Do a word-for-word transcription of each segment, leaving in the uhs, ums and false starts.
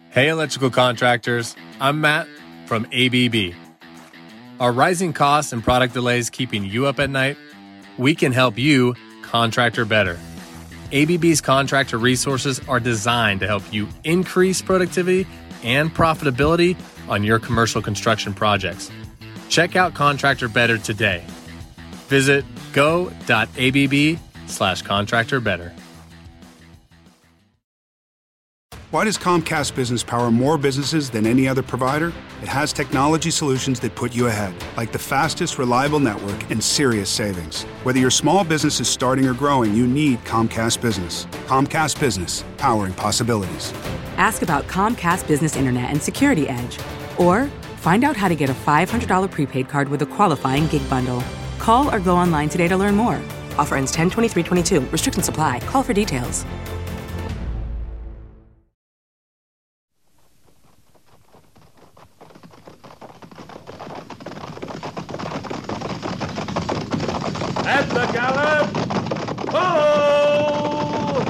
Hey, electrical contractors. I'm Matt from A B B. Are rising costs and product delays keeping you up at night? We can help you contractor better. A B B's contractor resources are designed to help you increase productivity and profitability on your commercial construction projects. Check out Contractor Better today. Visit go.abb slash contractor better. Why does Comcast Business power more businesses than any other provider? It has technology solutions that put you ahead, like the fastest, reliable network and serious savings. Whether your small business is starting or growing, you need Comcast Business. Comcast Business, powering possibilities. Ask about Comcast Business Internet and Security Edge. Or find out how to get a five hundred dollars prepaid card with a qualifying gig bundle. Call or go online today to learn more. Offer ends ten twenty-three twenty-two. Restrictions apply. Call for details. At the gallop! Oh!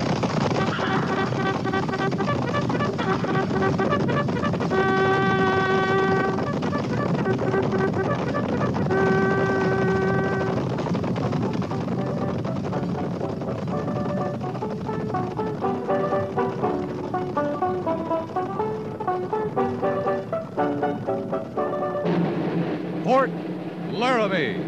Fort Laramie.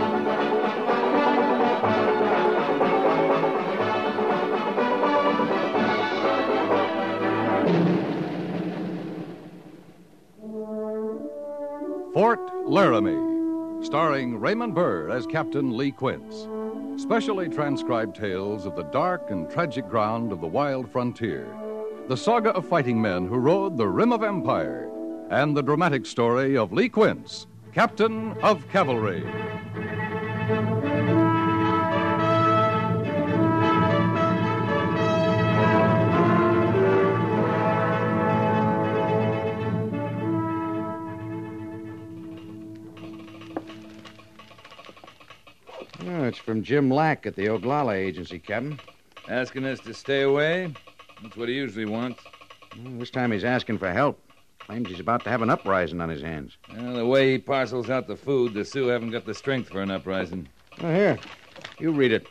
Fort Laramie, starring Raymond Burr as Captain Lee Quince. Specially transcribed tales of the dark and tragic ground of the wild frontier, the saga of fighting men who rode the rim of empire, and the dramatic story of Lee Quince, Captain of Cavalry. Oh, it's from Jim Lack at the Oglala Agency, Captain. Asking us to stay away? That's what he usually wants. Well, this time he's asking for help. Claims he's about to have an uprising on his hands. Well, the way he parcels out the food, the Sioux haven't got the strength for an uprising. Oh, here. You read it.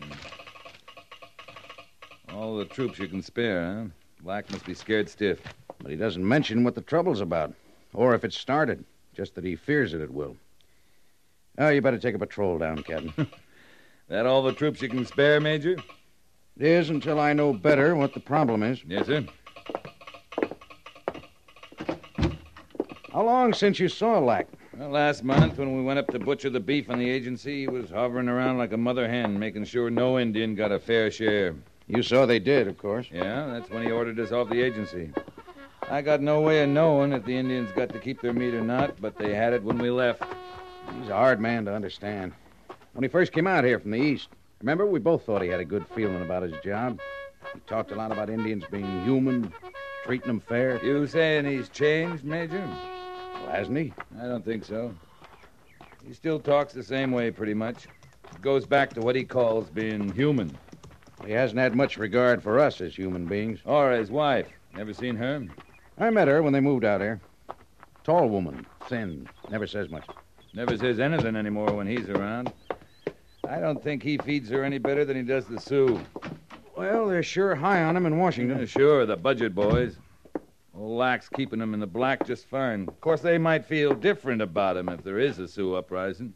All the troops you can spare, huh? Lack must be scared stiff. But he doesn't mention what the trouble's about, or if it's started, just that he fears that it will. Oh, you better take a patrol down, Captain. That all the troops you can spare, Major? It is until I know better what the problem is. Yes, sir. How long since you saw Lack? Well, last month, when we went up to butcher the beef on the agency, he was hovering around like a mother hen, making sure no Indian got a fair share. You saw they did, of course. Yeah, that's when he ordered us off the agency. I got no way of knowing if the Indians got to keep their meat or not, but they had it when we left. He's a hard man to understand. When he first came out here from the east, remember, we both thought he had a good feeling about his job. He talked a lot about Indians being human, treating them fair. You saying he's changed, Major? Well, hasn't he? I don't think so. He still talks the same way, pretty much. It goes back to what he calls being human. He hasn't had much regard for us as human beings. Or his wife. Never seen her? I met her when they moved out here. Tall woman, thin, never says much. Never says anything anymore when he's around. I don't think he feeds her any better than he does the Sioux. Well, they're sure high on him in Washington. Yeah, sure, the budget boys. Old Lack's keeping them in the black just fine. Of course, they might feel different about him if there is a Sioux uprising.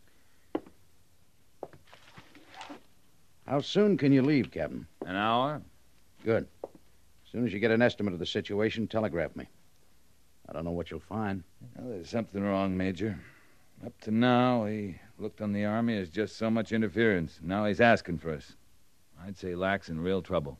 How soon can you leave, Captain? An hour? Good. As soon as you get an estimate of the situation, telegraph me. I don't know what you'll find. Well, there's something wrong, Major. Up to now, he looked on the Army as just so much interference. Now he's asking for us. I'd say Lack's in real trouble.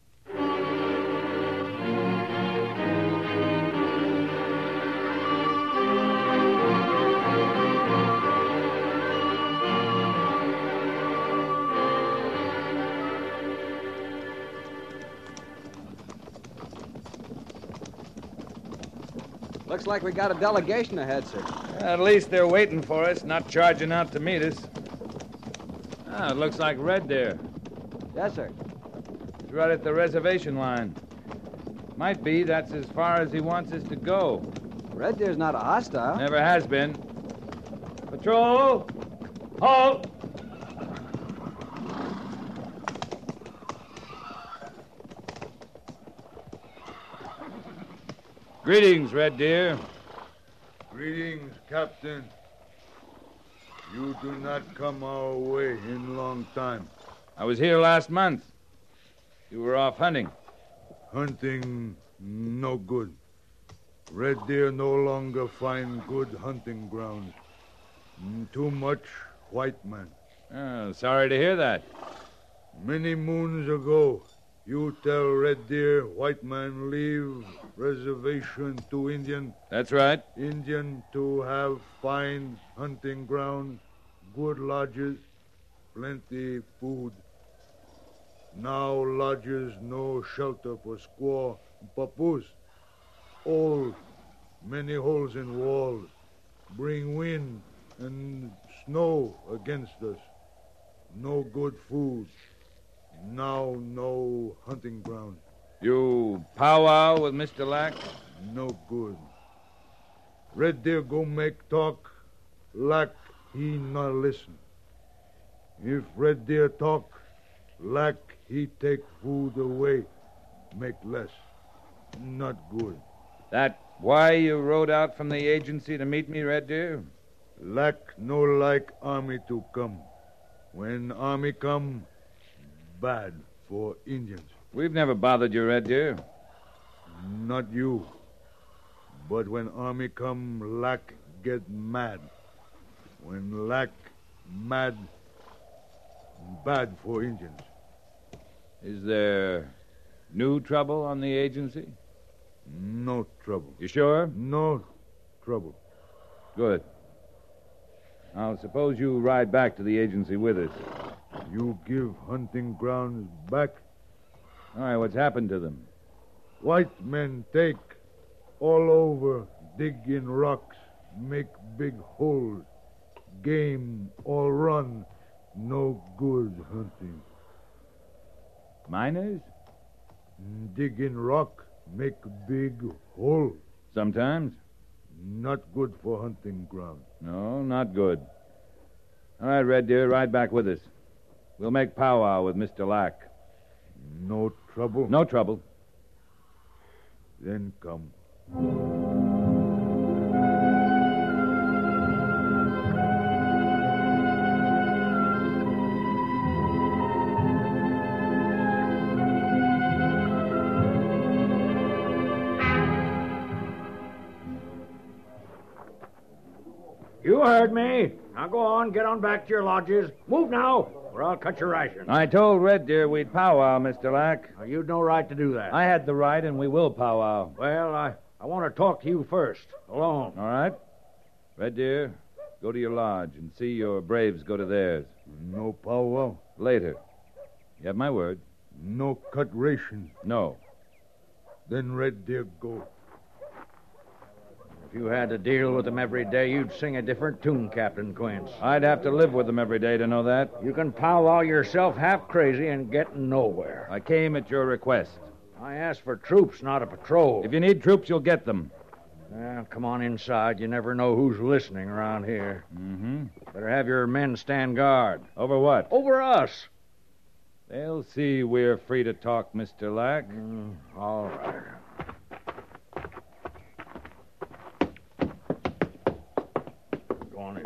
Looks like we got a delegation ahead, sir. At least they're waiting for us, not charging out to meet us. Ah, it looks like Red there. Yes, sir. He's right at the reservation line. Might be that's as far as he wants us to go. Red Deer's not a hostile. Never has been. Patrol! Halt! Greetings, Red Deer. Greetings, Captain. You do not come our way in long time. I was here last month. You were off hunting. Hunting no good. Red Deer no longer find good hunting grounds. Mm, Too much white man. Oh, sorry to hear that. Many moons ago, you tell Red Deer white man leave reservation to Indian. That's right. Indian to have fine hunting ground, good lodges, plenty food. Now lodges no shelter for squaw and papoose. Old, many holes in walls. Bring wind and snow against us. No good food. Now no hunting ground. You powwow with Mister Lack? No good. Red Deer go make talk. Lack he not listen. If Red Deer talk, Lack he take food away. Make less. Not good. That why you rode out from the agency to meet me, Red Deer? Lack no like army to come. When army come, bad for Indians. We've never bothered you, Red Deer. Not you. But when army come, Lack get mad. When Lack mad, bad for Indians. Is there new trouble on the agency? No trouble. You sure? No trouble. Good. Now, suppose you ride back to the agency with us. You give hunting grounds back. All right, what's happened to them? White men take all over, dig in rocks, make big holes. Game all run. No good hunting. Miners? Dig in rock, make big hole. Sometimes. Not good for hunting ground. No, not good. All right, Red Deer, ride back with us. We'll make powwow with Mister Lack. No trouble? No trouble. Then come. You heard me. Now go on, get on back to your lodges. Move now, or I'll cut your ration. I told Red Deer we'd powwow, Mister Lack. Now, you'd no right to do that. I had the right, and we will powwow. Well, I, I want to talk to you first, alone. All right. Red Deer, go to your lodge and see your braves go to theirs. No powwow? Later. You have my word. No cut ration? No. Then Red Deer go. If you had to deal with them every day, you'd sing a different tune, Captain Quince. I'd have to live with them every day to know that. You can powwow yourself half crazy and get nowhere. I came at your request. I asked for troops, not a patrol. If you need troops, you'll get them. Well, come on inside. You never know who's listening around here. Mm-hmm. Better have your men stand guard. Over what? Over us. They'll see we're free to talk, Mister Lack. Mm, all right. Go on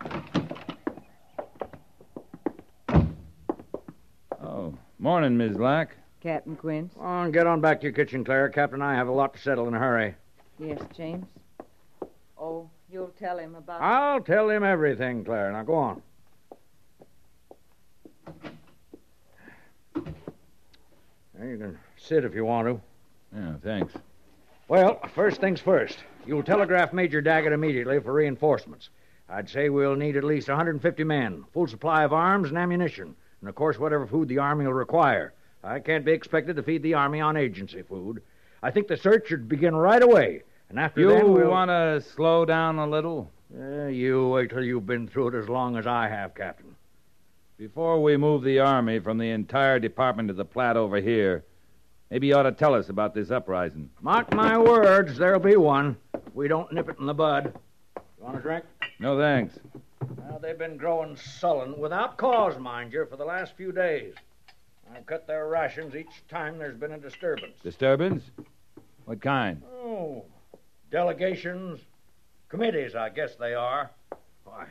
in. Oh, morning, Miz Lack. Captain Quince? Go on, get on back to your kitchen, Clara. Captain and I have a lot to settle in a hurry. Yes, James. Oh, you'll tell him about... I'll tell him everything, Clara. Now, go on. There, you can sit if you want to. Yeah, thanks. Well, first things first. You'll telegraph Major Daggett immediately for reinforcements. I'd say we'll need at least one hundred fifty men, full supply of arms and ammunition, and, of course, whatever food the Army will require. I can't be expected to feed the Army on agency food. I think the search should begin right away, and after you then we'll... You want to slow down a little? Uh, you wait till you've been through it as long as I have, Captain. Before we move the Army from the entire Department of the Platte over here, Maybe you ought to tell us about this uprising. Mark my words, there'll be one. We don't nip it in the bud. You want a drink? No, thanks. Well, they've been growing sullen, without cause, mind you, for the last few days. I've cut their rations each time there's been a disturbance. Disturbance? What kind? Oh, delegations, committees, I guess they are. Why?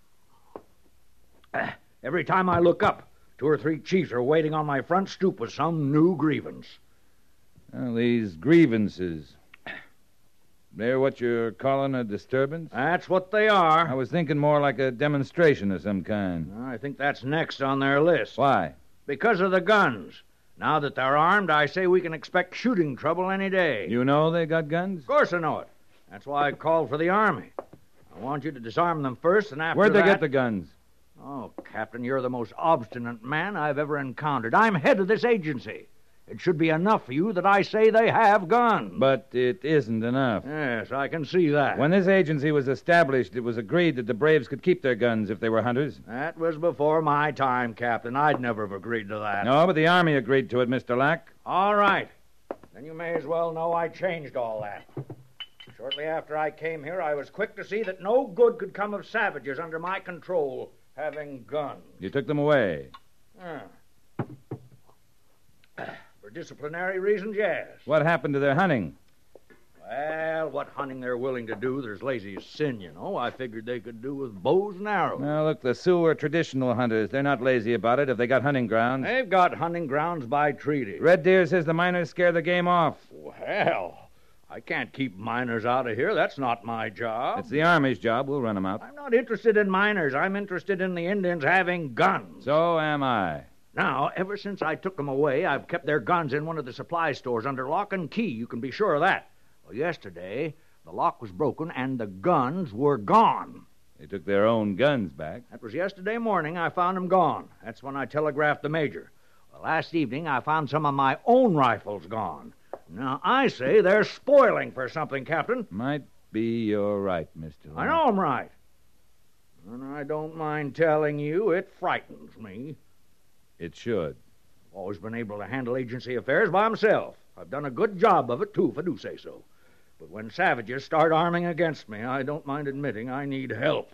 Uh, every time I look up, two or three chiefs are waiting on my front stoop with some new grievance. Well, these grievances. They're what you're calling a disturbance? That's what they are. I was thinking more like a demonstration of some kind. I think that's next on their list. Why? Because of the guns. Now that they're armed, I say we can expect shooting trouble any day. You know they got guns? Of course I know it. That's why I called for the Army. I want you to disarm them first, and after Where'd that... they get the guns? Oh, Captain, you're the most obstinate man I've ever encountered. I'm head of this agency. It should be enough for you that I say they have guns. But it isn't enough. Yes, I can see that. When this agency was established, it was agreed that the Braves could keep their guns if they were hunters. That was before my time, Captain. I'd never have agreed to that. No, but the Army agreed to it, Mister Lack. All right. Then you may as well know I changed all that. Shortly after I came here, I was quick to see that no good could come of savages under my control having guns. You took them away. Ah. For disciplinary reasons, yes. What happened to their hunting? Well, what hunting they're willing to do, there's lazy as sin, you know. I figured they could do with bows and arrows. Now, look, the Sioux are traditional hunters. They're not lazy about it if they got hunting grounds. They've got hunting grounds by treaty. Red Deer says the miners scare the game off. Well, I can't keep miners out of here. That's not my job. It's the Army's job. We'll run them out. I'm not interested in miners. I'm interested in the Indians having guns. So am I. Now, ever since I took them away, I've kept their guns in one of the supply stores under lock and key. You can be sure of that. Well, yesterday, the lock was broken and the guns were gone. They took their own guns back. That was yesterday morning. I found them gone. That's when I telegraphed the major. Well, last evening, I found some of my own rifles gone. Now, I say they're spoiling for something, Captain. Might be you're right, Mister I know I'm right. And I don't mind telling you, it frightens me. It should. I've always been able to handle agency affairs by myself. I've done a good job of it, too, if I do say so. But when savages start arming against me, I don't mind admitting I need help.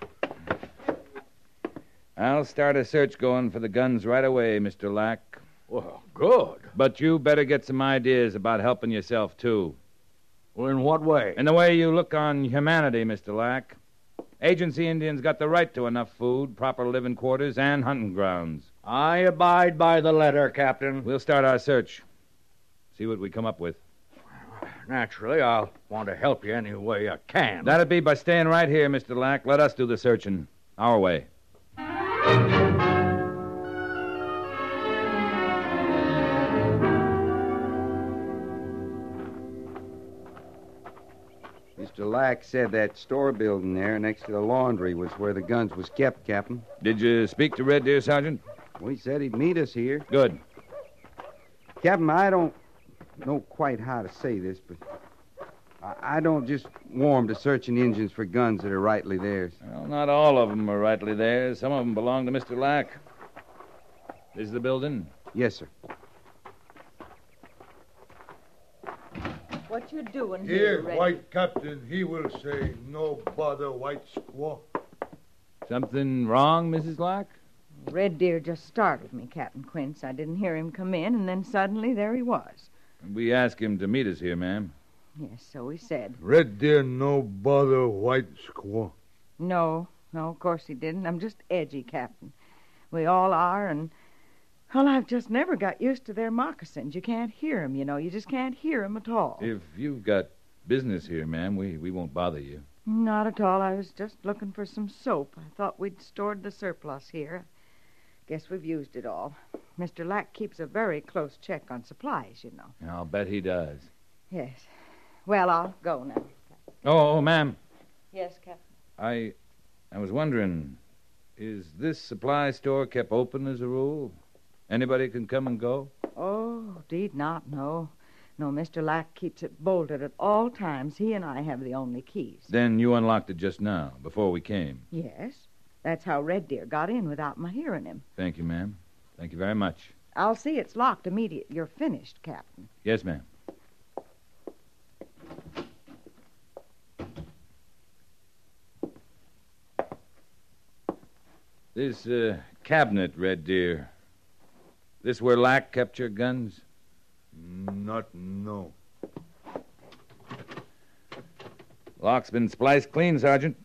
I'll start a search going for the guns right away, Mister Lack. Well, good. But you better get some ideas about helping yourself, too. Well, in what way? In the way you look on humanity, Mister Lack. Agency Indians got the right to enough food, proper living quarters, and hunting grounds. I abide by the letter, Captain. We'll start our search. See what we come up with. Naturally, I'll want to help you any way I can. That'd be by staying right here, Mister Lack. Let us do the searching. Our way. Mister Lack said that store building there next to the laundry was where the guns was kept, Captain. Did you speak to Red Deer, Sergeant? Well, he said he'd meet us here. Good. Captain, I don't know quite how to say this, but I, I don't just warm to searching engines for guns that are rightly theirs. Well, not all of them are rightly theirs. Some of them belong to Mister Lack. This is the building? Yes, sir. What you doing Here, here, Red? white captain, he will say, no bother, white squaw. Something wrong, Missus Lack? Red Deer just startled me, Captain Quince. I didn't hear him come in, and then suddenly there he was. We asked him to meet us here, ma'am. Yes, so he said. Red Deer, no bother, white squaw. No, no, of course he didn't. I'm just edgy, Captain. We all are, and... Well, I've just never got used to their moccasins. You can't hear 'em, you know. You just can't hear 'em at all. If you've got business here, ma'am, we, we won't bother you. Not at all. I was just looking for some soap. I thought we'd stored the surplus here. Guess we've used it all. Mister Lack keeps a very close check on supplies, you know. I'll bet he does. Yes. Well, I'll go now. Oh, oh, ma'am. Yes, Captain. I, I was wondering, is this supply store kept open as a rule? Anybody can come and go? Oh, deed not, no. No, Mister Lack keeps it bolted at all times. He and I have the only keys. Then you unlocked it just now, before we came. Yes. That's how Red Deer got in without my hearing him. Thank you, ma'am. Thank you very much. I'll see it's locked immediate you're finished, Captain. Yes, ma'am. This uh, cabinet, Red Deer. This where Lack kept your guns? Not no. Lock's been spliced clean, Sergeant.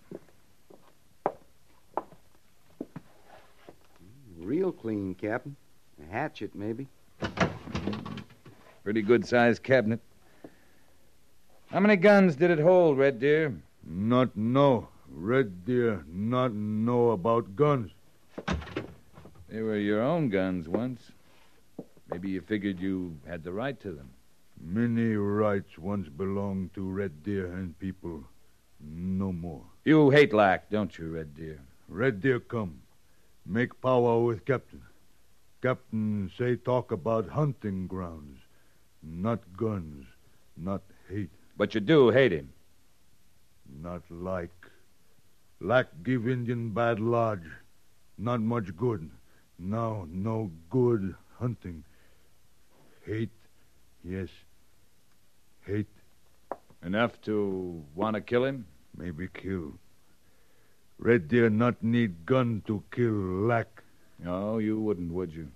Real clean, Captain. A hatchet, maybe. Pretty good-sized cabinet. How many guns did it hold, Red Deer? Not know. Red Deer not know about guns. They were your own guns once. Maybe you figured you had the right to them. Many rights once belonged to Red Deer and people. No more. You hate Lack, don't you, Red Deer? Red Deer come. Make power with Captain. Captain say talk about hunting grounds. Not guns. Not hate. But you do hate him. Not like. Lack give Indian bad lodge. Not much good. Now no good hunting. Hate. Yes. Hate. Enough to want to kill him? Maybe kill. Red Deer not need gun to kill Lack. No, you wouldn't, would you?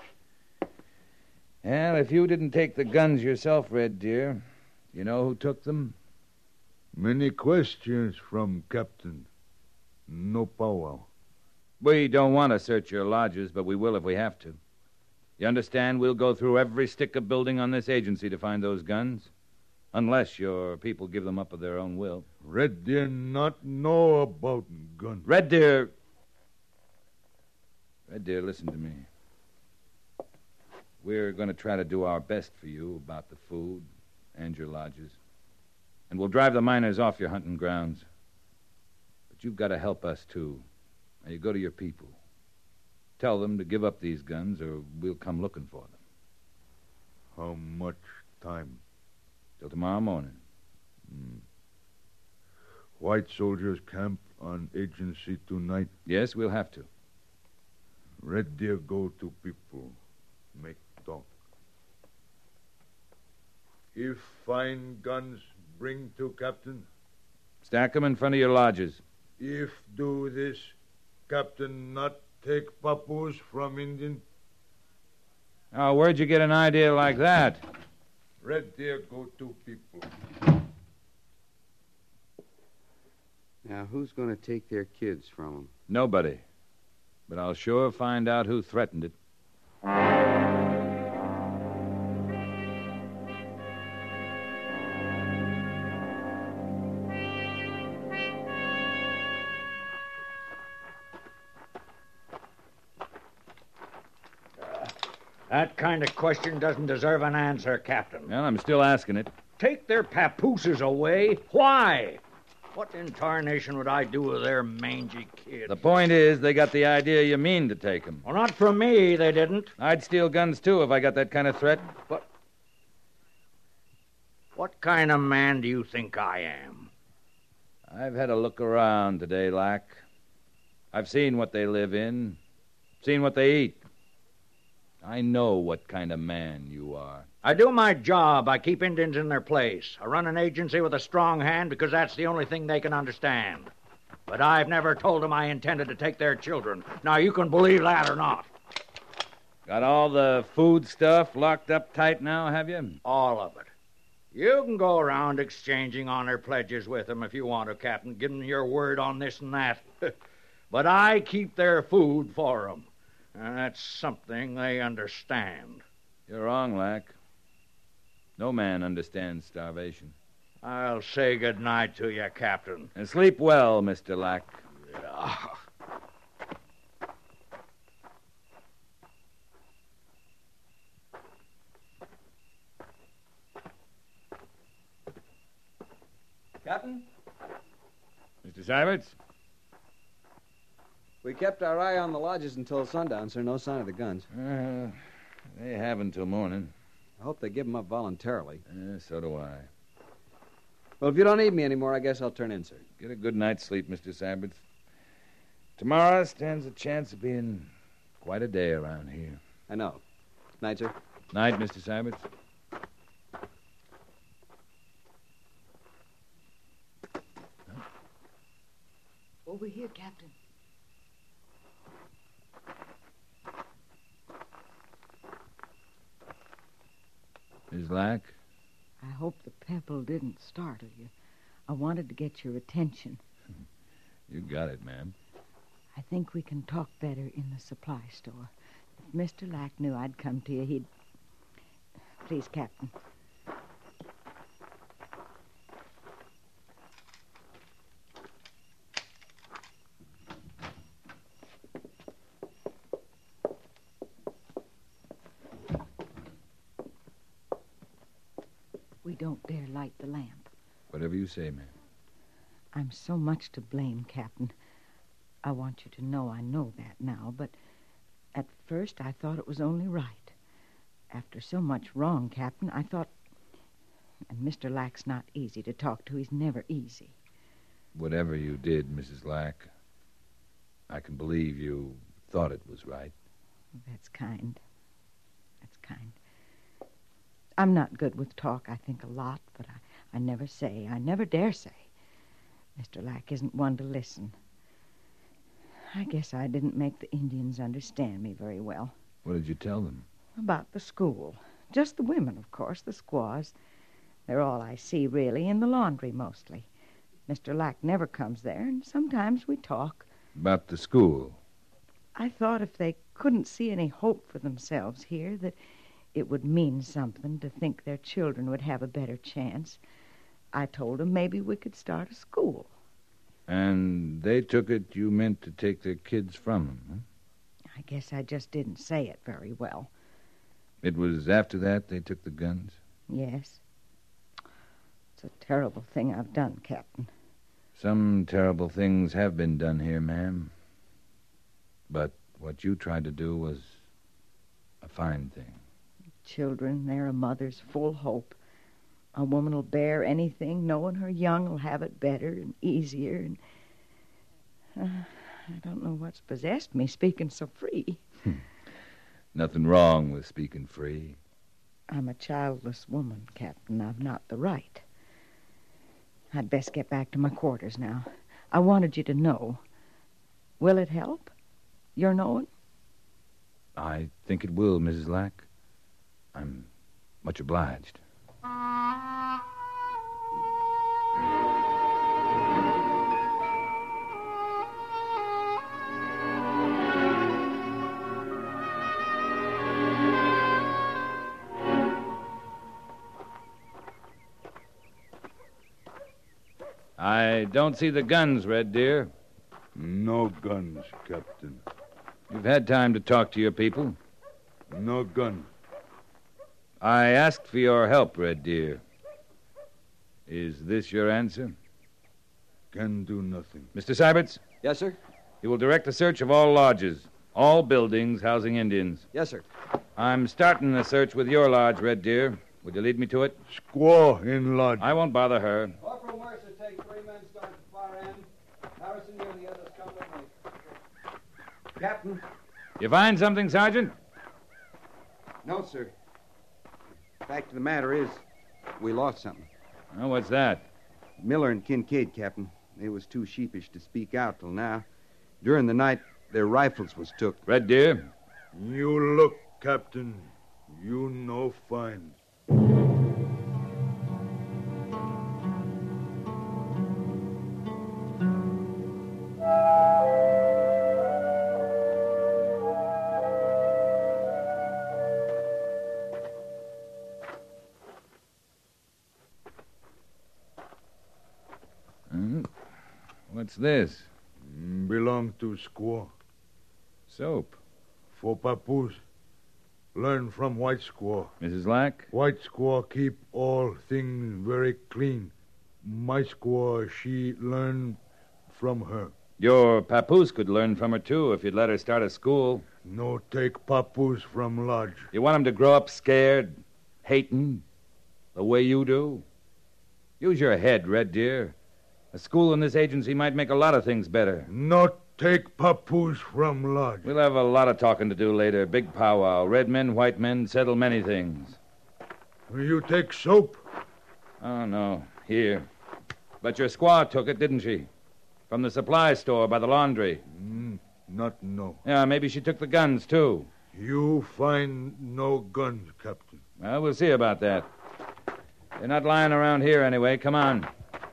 Well, if you didn't take the guns yourself, Red Deer, you know who took them? Many questions from Captain. No powwow. We don't want to search your lodges, but we will if we have to. You understand? We'll go through every stick of building on this agency to find those guns. Unless your people give them up of their own will. Red Deer not know about guns. Red Deer... Red Deer, listen to me. We're going to try to do our best for you about the food and your lodges. And we'll drive the miners off your hunting grounds. But you've got to help us, too. Now, you go to your people. Tell them to give up these guns, or we'll come looking for them. How much time? Till tomorrow morning. Hmm. White soldiers camp on agency tonight. Yes, we'll have to. Red Deer go to people. Make talk. If find guns, bring to Captain. Stack them in front of your lodges. If do this, Captain not take papoose from Indian. Oh, where'd you get an idea like that? Red Deer go to people. Now, who's going to take their kids from them? Nobody. But I'll sure find out who threatened it. That kind of question doesn't deserve an answer, Captain. Well, I'm still asking it. Take their papooses away? Why? What in tarnation would I do with their mangy kids? The point is, they got the idea you mean to take them. Well, not from me, they didn't. I'd steal guns, too, if I got that kind of threat. But what kind of man do you think I am? I've had a look around today, Lack. I've seen what they live in, seen what they eat. I know what kind of man you are. I do my job. I keep Indians in their place. I run an agency with a strong hand because that's the only thing they can understand. But I've never told them I intended to take their children. Now, you can believe that or not. Got all the food stuff locked up tight now, have you? All of it. You can go around exchanging honor pledges with them if you want to, Captain. Give them your word on this and that. But I keep their food for them. And that's something they understand. You're wrong, Lack. No man understands starvation. I'll say good night to you, Captain. And sleep well, Mister Lack. Yeah. Captain? Mister Syberts? We kept our eye on the lodges until sundown, sir. No sign of the guns. Uh, they have until morning. I hope they give them up voluntarily. Uh, so do I. Well, if you don't need me anymore, I guess I'll turn in, sir. Get a good night's sleep, Mister Syberts. Tomorrow stands a chance of being quite a day around here. I know. Night, sir. Night, Mister Syberts. Over here, Captain. Miss Lack? I hope the pebble didn't startle you. I wanted to get your attention. You got it, ma'am. I think we can talk better in the supply store. If Mister Lack knew I'd come to you, he'd... Please, Captain. We don't dare light the lamp. Whatever you say, ma'am. I'm so much to blame, Captain. I want you to know I know that now, but at first I thought it was only right. After so much wrong, Captain, I thought... And Mister Lack's not easy to talk to. He's never easy. Whatever you did, Missus Lack, I can believe you thought it was right. That's kind. That's kind. I'm not good with talk. I think a lot, but I, I never say. I never dare say. Mister Lack isn't one to listen. I guess I didn't make the Indians understand me very well. What did you tell them? About the school. Just the women, of course, the squaws. They're all I see, really, in the laundry mostly. Mister Lack never comes there, and sometimes we talk. About the school? I thought if they couldn't see any hope for themselves here, that it would mean something to think their children would have a better chance. I told them maybe we could start a school. And they took it you meant to take their kids from them, huh? I guess I just didn't say it very well. It was after that they took the guns? Yes. It's a terrible thing I've done, Captain. Some terrible things have been done here, ma'am. But what you tried to do was a fine thing. Children, they're a mother's full hope. A woman will bear anything, knowing her young will have it better and easier. And uh, I don't know what's possessed me, speaking so free. Nothing wrong with speaking free. I'm a childless woman, Captain. I've not the right. I'd best get back to my quarters now. I wanted you to know. Will it help? Your knowing? I think it will, Missus Lack. I'm much obliged. I don't see the guns, Red Deer. No guns, Captain. You've had time to talk to your people. No gun. I asked for your help, Red Deer. Is this your answer? Can do nothing. Mister Syberts? Yes, sir? You will direct a search of all lodges, all buildings housing Indians. Yes, sir. I'm starting the search with your lodge, Red Deer. Would you lead me to it? Squaw in lodge. I won't bother her. Corporal Mercer, take three men, start at the far end. Harrison, you and the others come with me. Captain? You find something, Sergeant? No, sir. Fact of the matter is, we lost something. Oh, what's that? Miller and Kincaid, Captain. They was too sheepish to speak out till now. During the night, their rifles was took. Red Deer? You look, Captain. You know fine. What's this? Belong to squaw. Soap. For papoose. Learn from white squaw. Missus Lack? White squaw keep all things very clean. My squaw, she learn from her. Your papoose could learn from her, too, if you'd let her start a school. No take papoose from lodge. You want him to grow up scared, hating, the way you do? Use your head, Red Deer. A school in this agency might make a lot of things better. Not take papoose from lodge. We'll have a lot of talking to do later. Big powwow. Red men, white men, settle many things. Will you take soap? Oh, no. Here. But your squaw took it, didn't she? From the supply store by the laundry. Mm, not no. Yeah, maybe she took the guns, too. You find no guns, Captain. Well, we'll see about that. They're not lying around here anyway. Come on.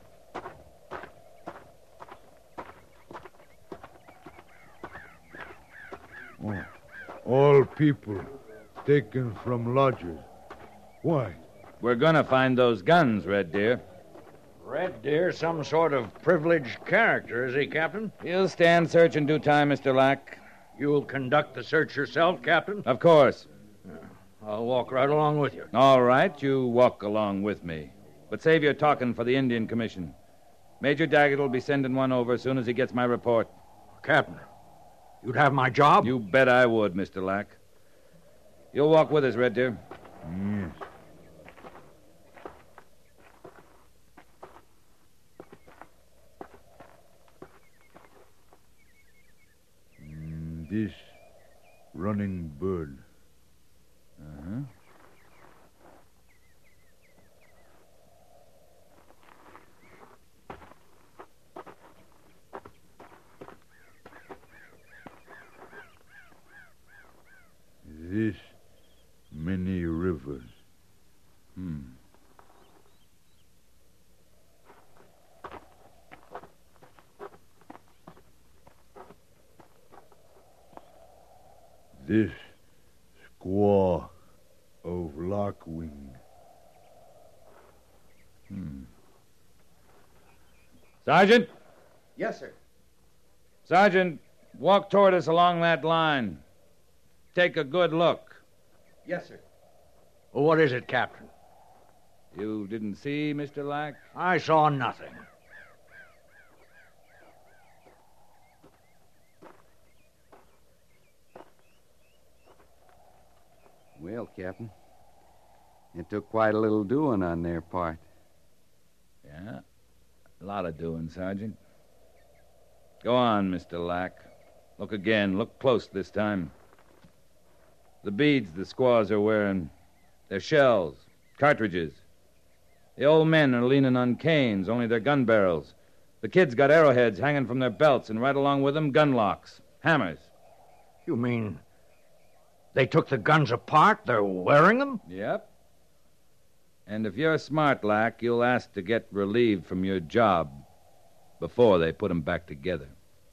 Oh, all people taken from lodges. Why? We're gonna find those guns, Red Deer. Red Deer, some sort of privileged character, is he, Captain? He'll stand search in due time, Mister Lack. You'll conduct the search yourself, Captain? Of course. I'll walk right along with you. All right, you walk along with me. But save your talking for the Indian Commission. Major Daggett will be sending one over as soon as he gets my report. Captain, you'd have my job? You bet I would, Mister Lack. You'll walk with us, Red Deer. Yes. Mm, this running bird. Uh-huh. This many rivers. Hmm. This squaw of Lockwing. Hmm. Sergeant? Yes, sir. Sergeant, walk toward us along that line. Take a good look. Yes, sir. Well, what is it, Captain? You didn't see, Mister Lack? I saw nothing. Well, Captain, it took quite a little doing on their part. Yeah, a lot of doing, Sergeant. Go on, Mister Lack. Look again. Look close this time. The beads the squaws are wearing, they're shells, cartridges. The old men are leaning on canes, only they're gun barrels. The kids got arrowheads hanging from their belts, and right along with them, gun locks, hammers. You mean they took the guns apart? They're wearing them? Yep. And if you're smart, Lack, you'll ask to get relieved from your job before they put them back together.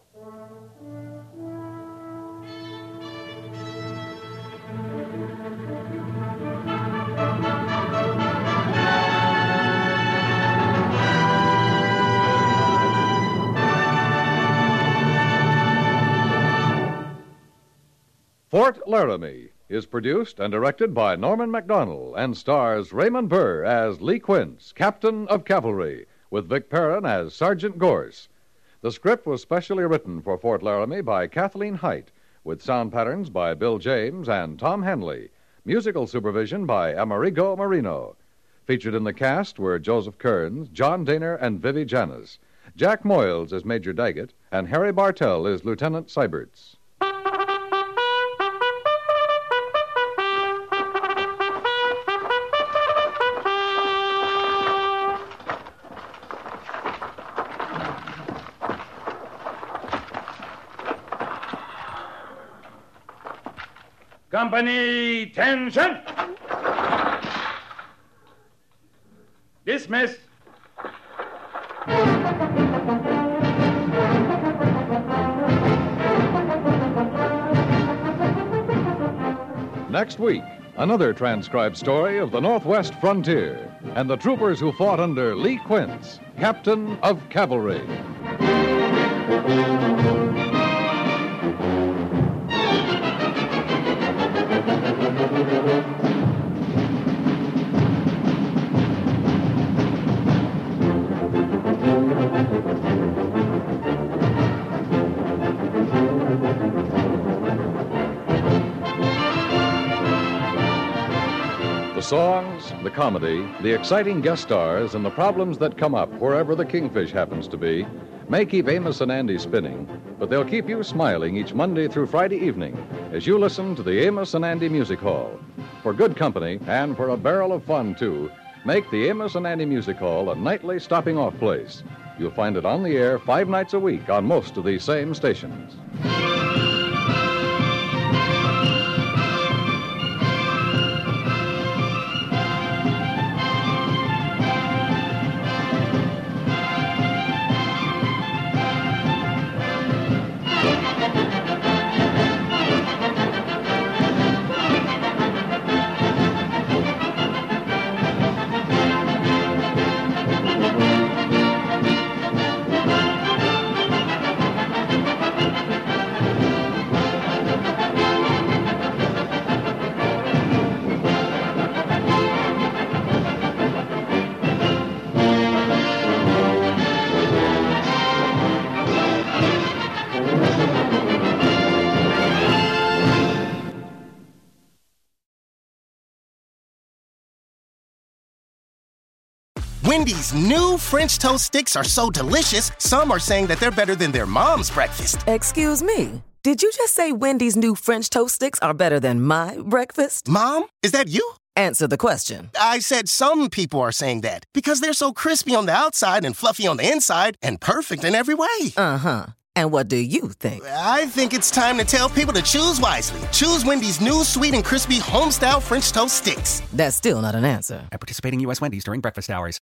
Fort Laramie is produced and directed by Norman Macdonnell and stars Raymond Burr as Lee Quince, Captain of Cavalry, with Vic Perrin as Sergeant Gorse. The script was specially written for Fort Laramie by Kathleen Height, with sound patterns by Bill James and Tom Henley, musical supervision by Amerigo Marino. Featured in the cast were Joseph Kearns, John Daner, and Vivi Janis. Jack Moyles is Major Daggett, and Harry Bartell is Lieutenant Seiberts. Company, tension! Dismiss. Next week, another transcribed story of the Northwest frontier and the troopers who fought under Lee Quince, Captain of Cavalry. The songs, the comedy, the exciting guest stars, and the problems that come up wherever the Kingfish happens to be may keep Amos and Andy spinning, but they'll keep you smiling each Monday through Friday evening as you listen to the Amos and Andy Music Hall. For good company and for a barrel of fun, too, make the Amos and Andy Music Hall a nightly stopping-off place. You'll find it on the air five nights a week on most of these same stations. Wendy's new French toast sticks are so delicious, some are saying that they're better than their mom's breakfast. Excuse me. Did you just say Wendy's new French toast sticks are better than my breakfast? Mom, is that you? Answer the question. I said some people are saying that because they're so crispy on the outside and fluffy on the inside and perfect in every way. Uh-huh. And what do you think? I think it's time to tell people to choose wisely. Choose Wendy's new sweet and crispy home-style French toast sticks. That's still not an answer. At participating U S Wendy's during breakfast hours.